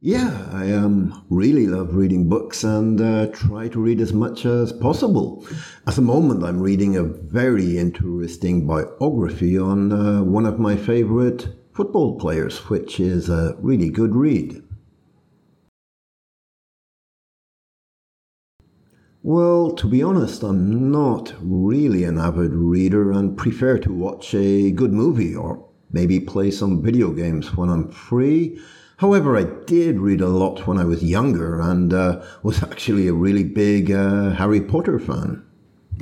Yeah, I really love reading books and try to read as much as possible. At the moment, I'm reading a very interesting biography on one of my favorite football players, which is a really good read. Well, to be honest, I'm not really an avid reader and prefer to watch a good movie or maybe play some video games when I'm free. However, I did read a lot when I was younger and was actually a really big Harry Potter fan.